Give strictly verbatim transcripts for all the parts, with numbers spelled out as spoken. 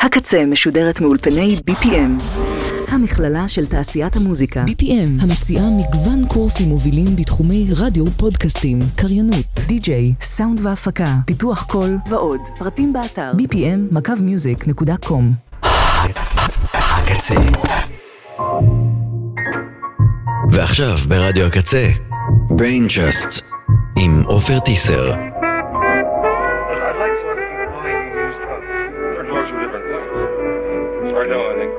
הקצה משודרת מאולפני בי פי אם, המכללה של תעשיית המוזיקה. בי פי אם המציעה מגוון קורסים מובילים בתחומי רדיו, פודקאסטים, קריינות, די-ג'יי, סאונד והפקה, פיתוח קול ועוד. פרטים באתר בי פי אם מקו מיוזיק נקודה קום. הקצה. ועכשיו ברדיו הקצה, Brain Trust עם עופר טיסר. Or no, I think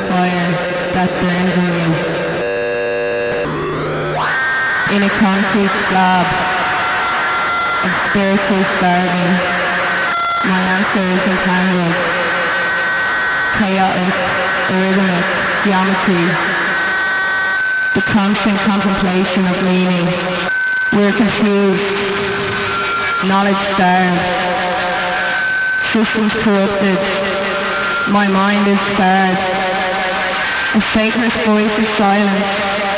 fire that burns in you. In a concrete slab of spiritual starving, my answer is entangled, chaotic, rhythmic geometry, the constant contemplation of meaning. We're confused, knowledge starved, systems corrupted, my mind is scarred, a sacred voice is silent,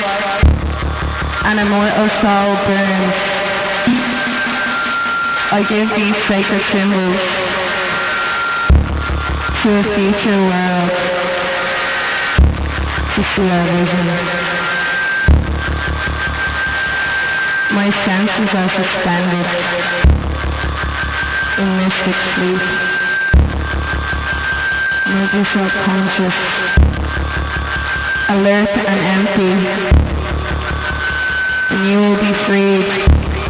an immortal soul burns. I give these sacred symbols to a future world to see our vision. My senses are suspended in mystic sleep. Move yourself conscious, alert and empty, and you will be freed.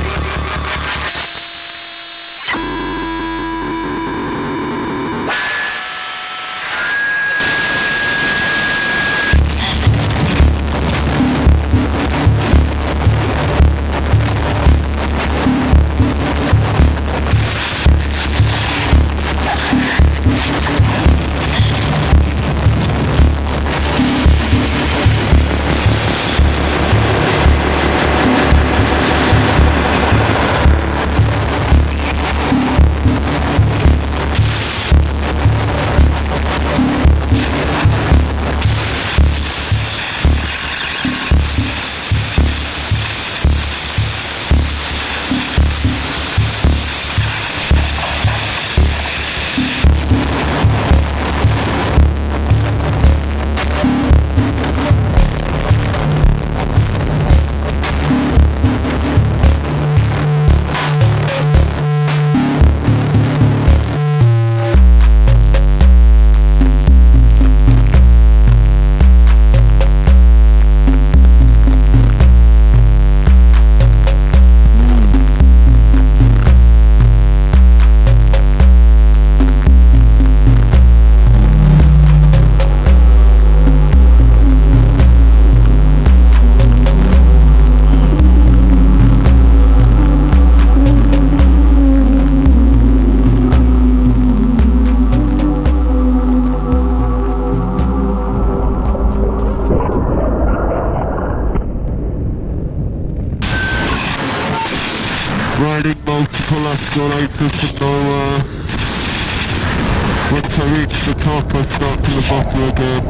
Riding multiple escalators to nowhere. Once I reach the top, I start to the bottom again.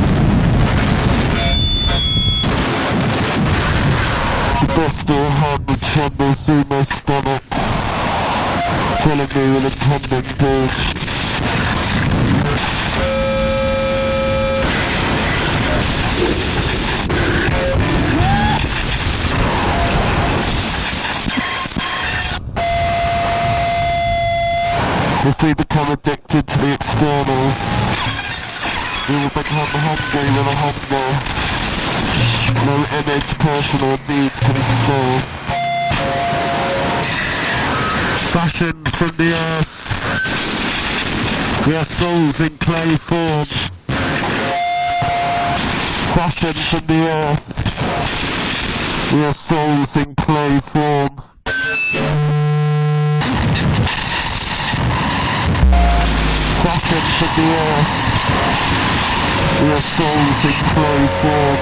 The bestial hand would tremble through my stomach, filling me with impending doom. If we become addicted to the external, we will become hungry with a hunger no image, person or deed can store. Fashioned from the earth, we are souls in clay form. Fashioned from the earth, we are souls in clay form. Fashioned from the earth, we are souls in clay form.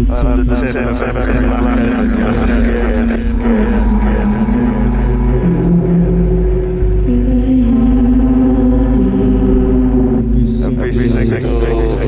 to the tip of every planet. Every single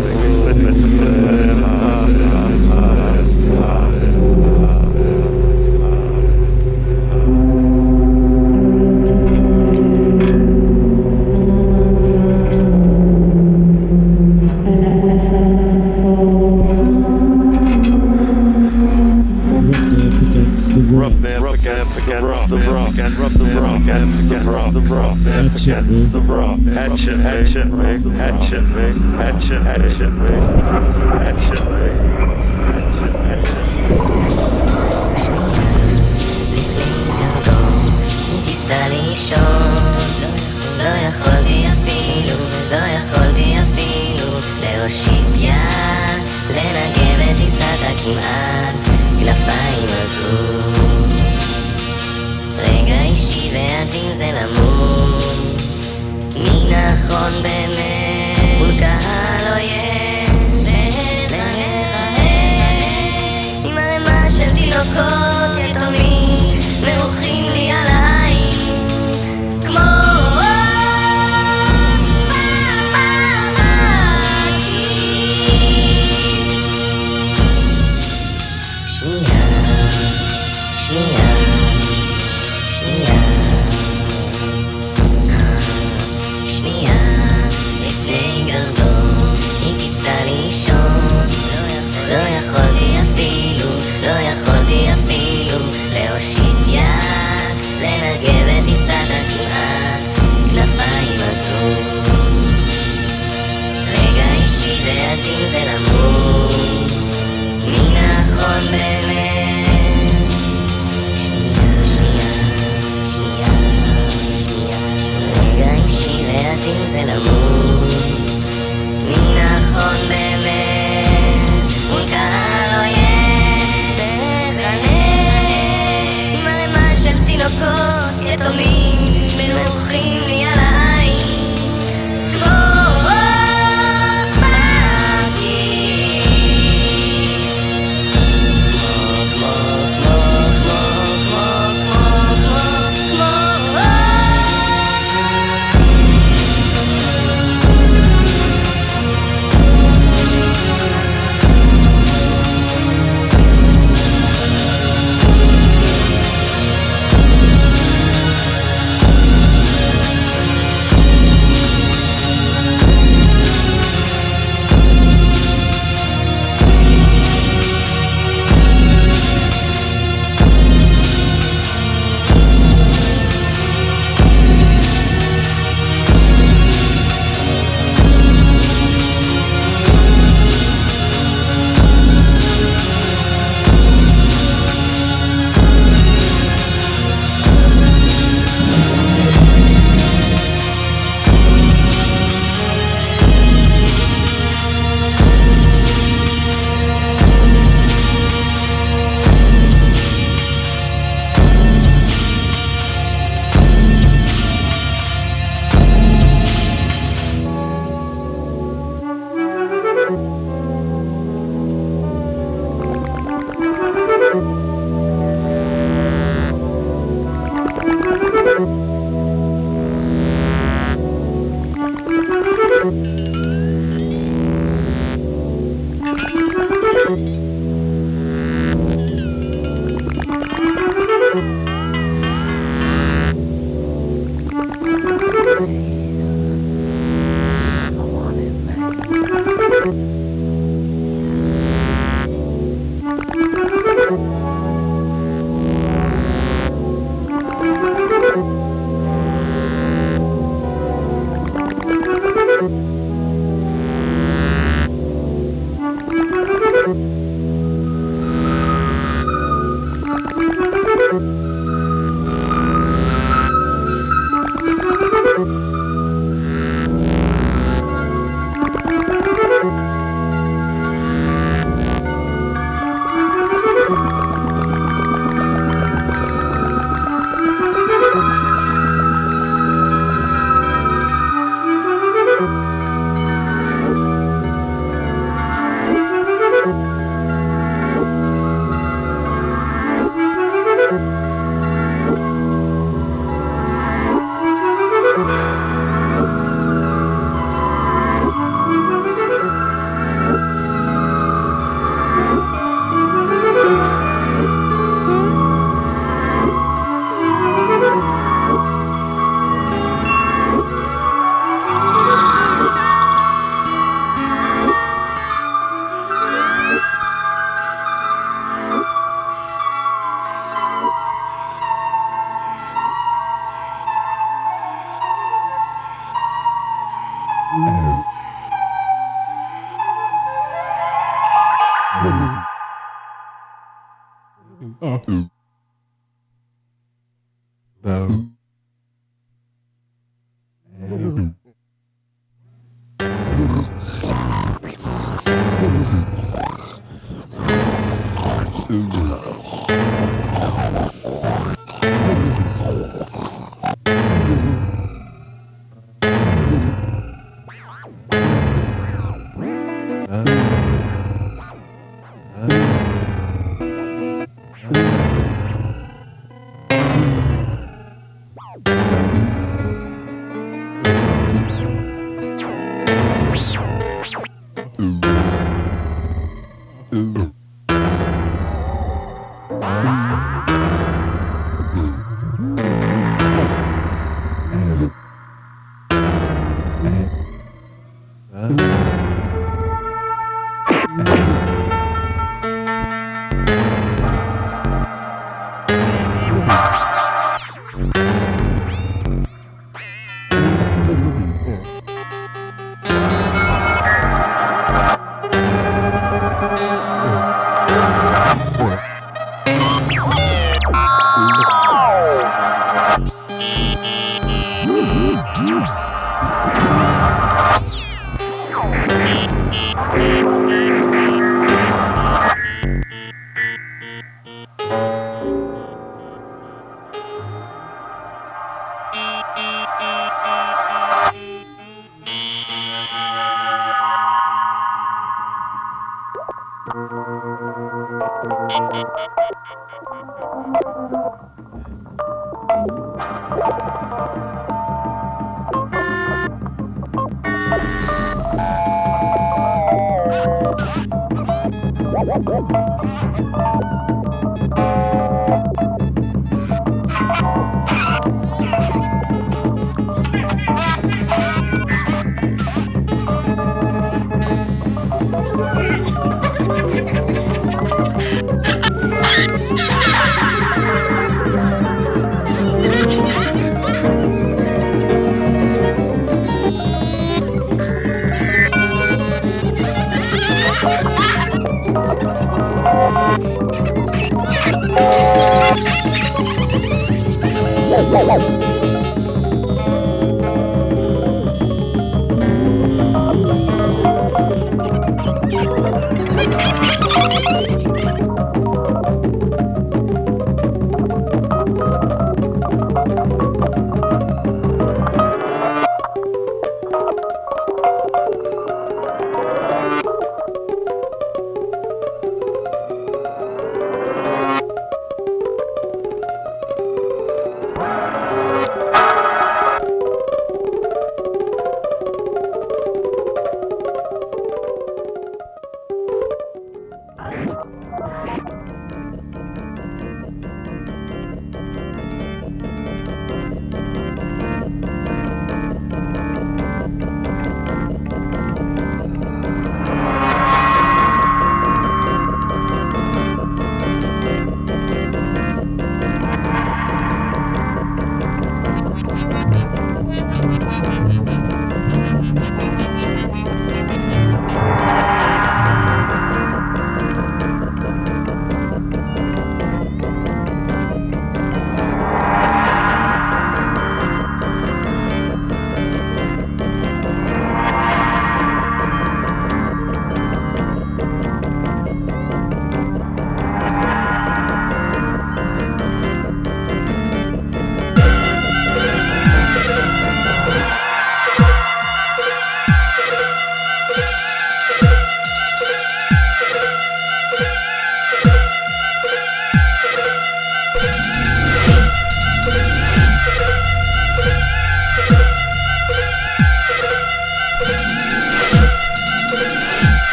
against the rock, action, action, rig, action, rig, action, action, rig, action, rig, ניסתה לישון, לא יכולתי אפילו, לא יכולתי אפילו להושיט יד, לנגב את טיסת הכמעט, כנפיים עזרו. רגע אישי ועדין זה למות, מי נכון באמת מול קהל אויב, לחנך, עם ערימה של תינוקות יתומים מרוחים לי על העין כמו שנייה, שנייה, שנייה, שנייה, לפני גרדום היא כיסתה לישון, לא יכולתי אפילו, לא יכולתי אפילו להושיט יד, לנגב את טיסת הכמעט, כנפיים עזרו. רגע אישי ועדין זה למות, מי נכון באמת? שנייה, שנייה, שנייה, שנייה, רגע אישי ועדין זה למות, מי נכון באמת מול קהל אויב, לחנך עם ערימה של תינוקות יתומים מרוחים לי על העין כמו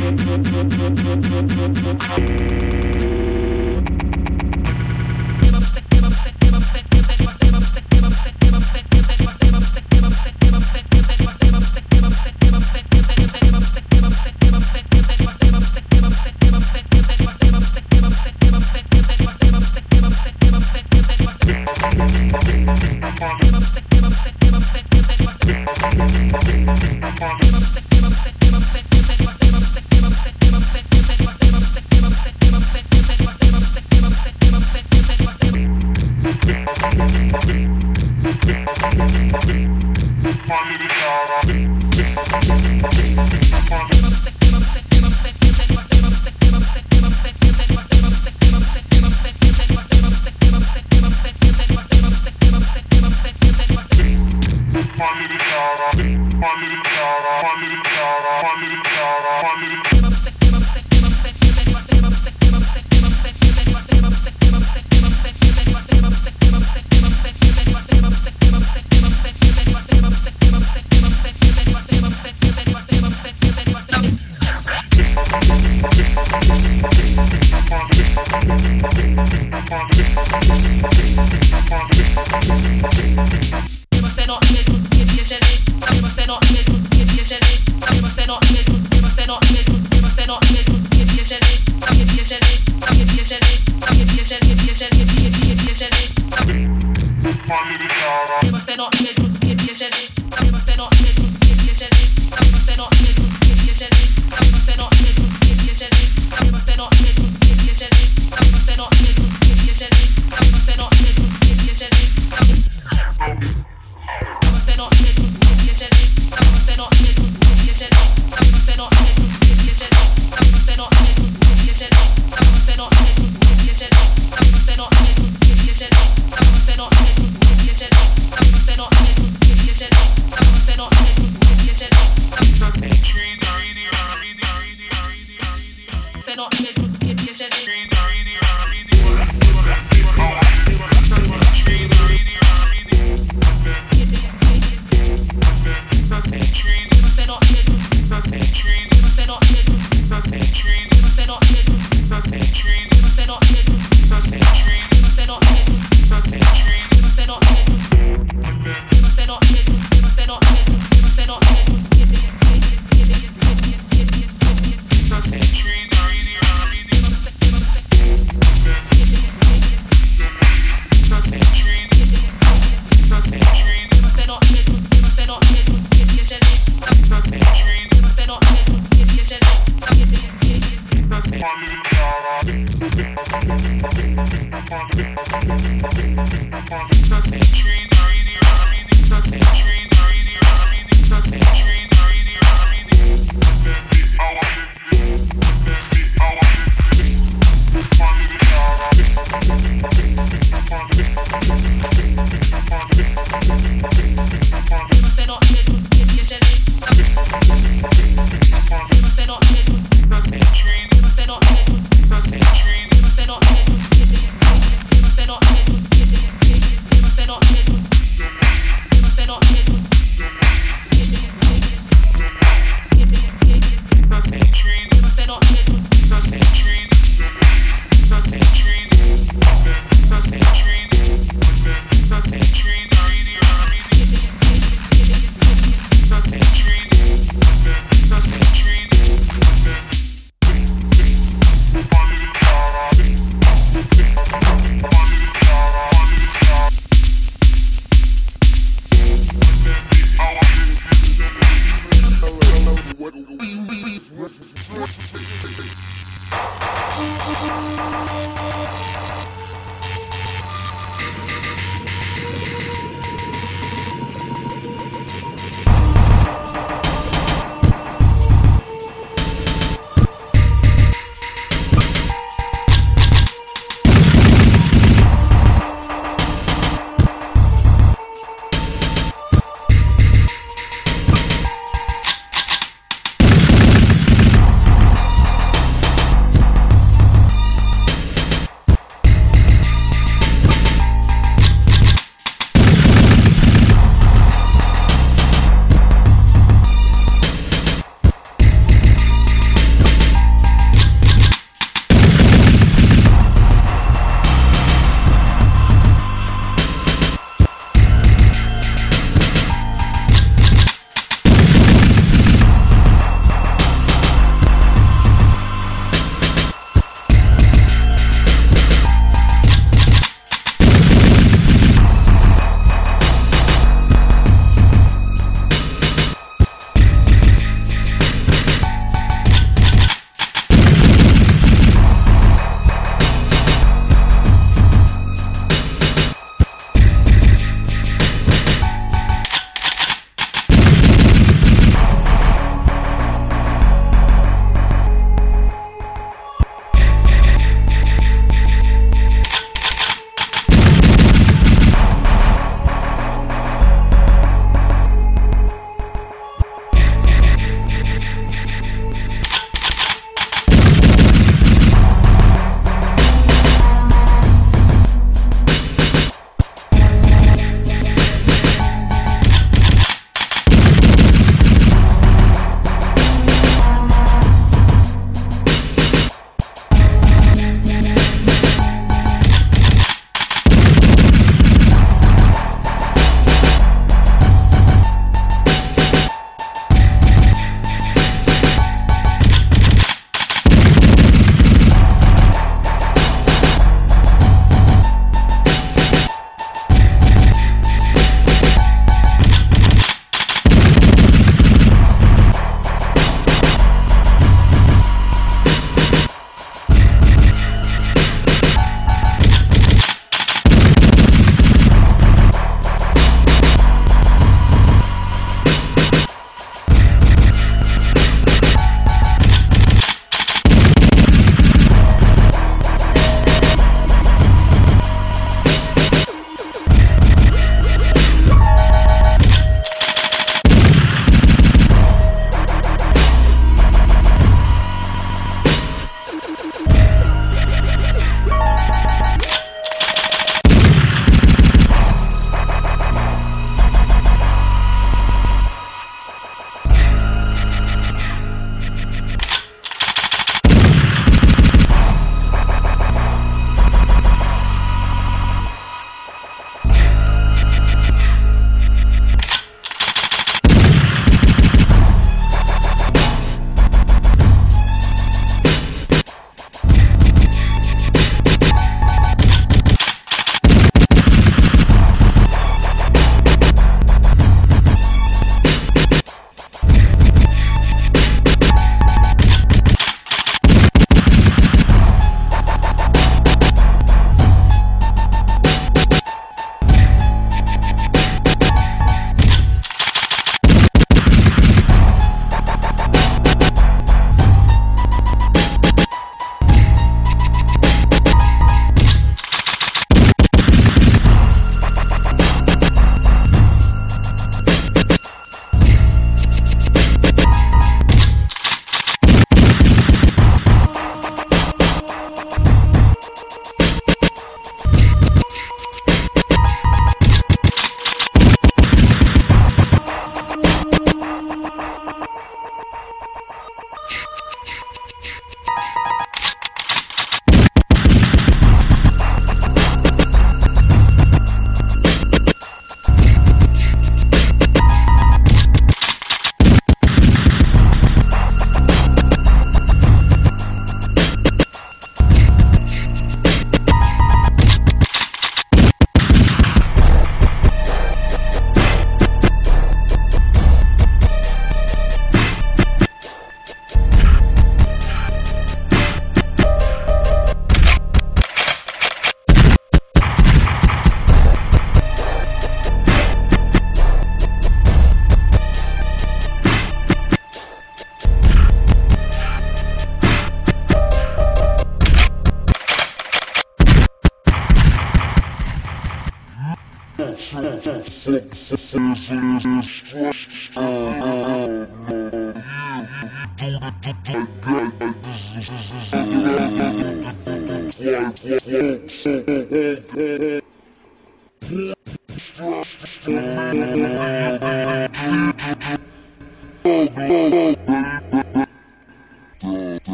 I'm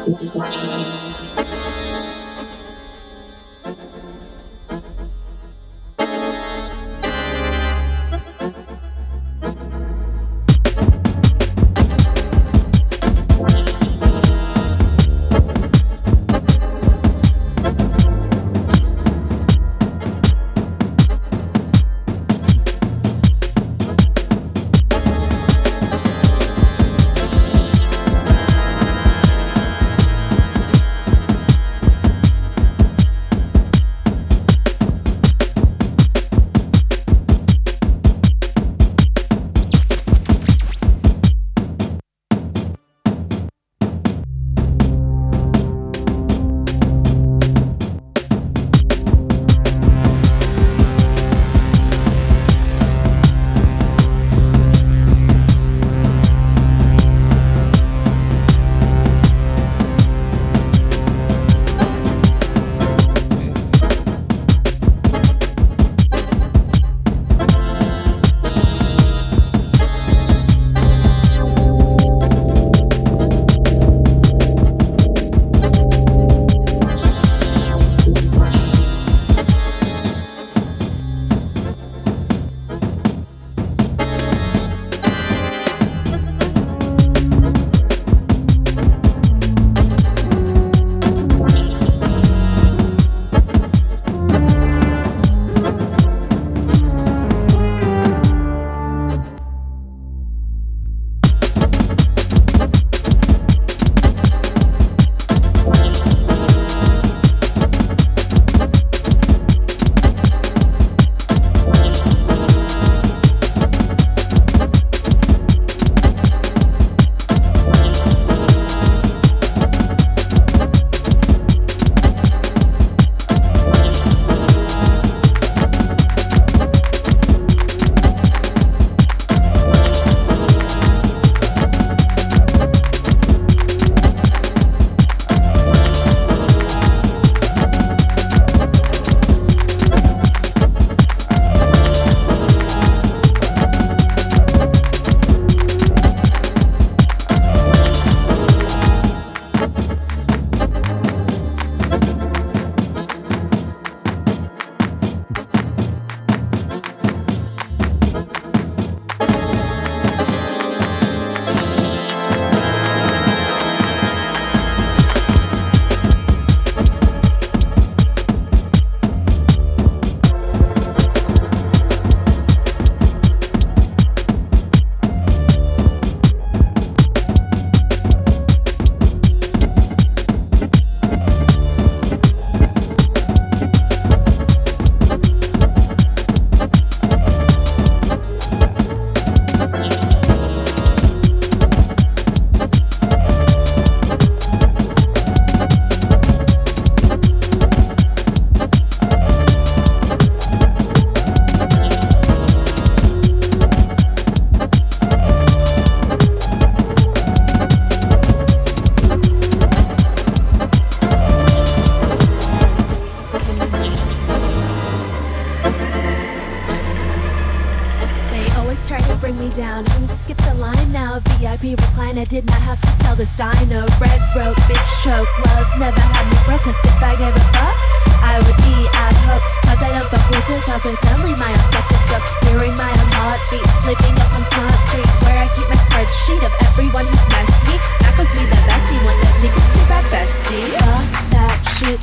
I did not have to sell this dino. Red rope, bitch choke, love never had me broke. Cause if I gave a fuck, I would be at hope. Cause I don't fuck with the confidence, only my own stethoscope. Hearing my own heartbeat, living up on Smart Street, where I keep my spreadsheet of everyone who's messy. That goes me the bestie, one that niggas to that bestie. Fuck that shit,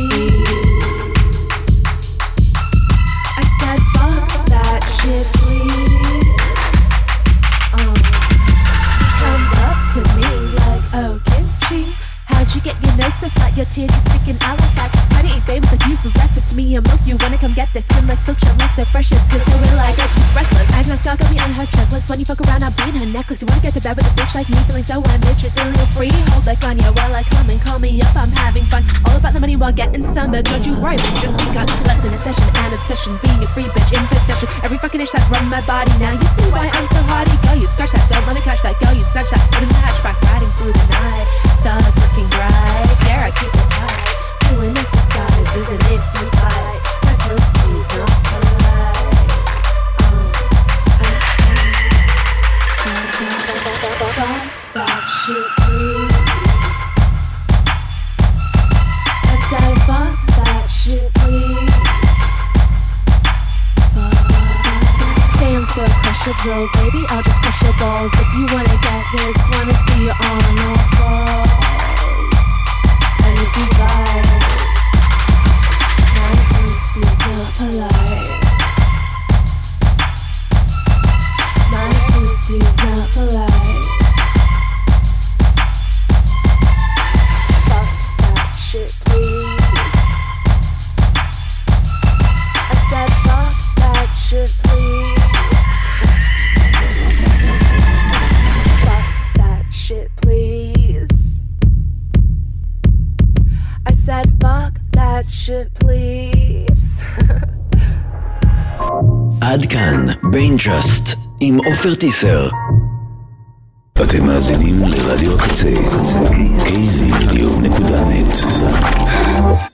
please. I said fuck that shit, please. Um, comes up to me like, oh, kimchi, how'd you get your nose so flat, your titties sticking out like that? Side eat babes like you for breakfast, to me and milk you wanna come get this. Skin like silk, shit like the freshest, cause so we're like, I keep reckless. Agnes got me on her checklist, when you fuck around I'll be in her necklace. You wanna get to bed with a bitch like me, feeling so ambitious, feeling free, hold like on you while I come and call me up, I'm having fun. All about the money while getting some, but don't you worry, we just begun. Lesson in session and obsession, being a free bitch in possession. Every fucking itch that's run my body, now you see why I'm so hardy. Girl, you scratch that, don't wanna catch that, girl, you snatch that, put in the hatchback, riding through the night. Sun's looking bright, yeah, I keep it tight. Doing exercises and if you bite, my pussy's not polite. Um, fuck that shit, please. special drill, baby, I'll just crush your balls. If you wanna get this, wanna see you on all fours. And if you bite, my pussy's not polite. My pussy's not polite. Fuck that shit, please. I said fuck that shit, please. Fuck that shit, please. I said fuck that shit, please. עד כאן ביינג'אסט עם עופר טיסר. אתם מאזינים לרדיו הקצה, קייזי רדיו נקודה נט.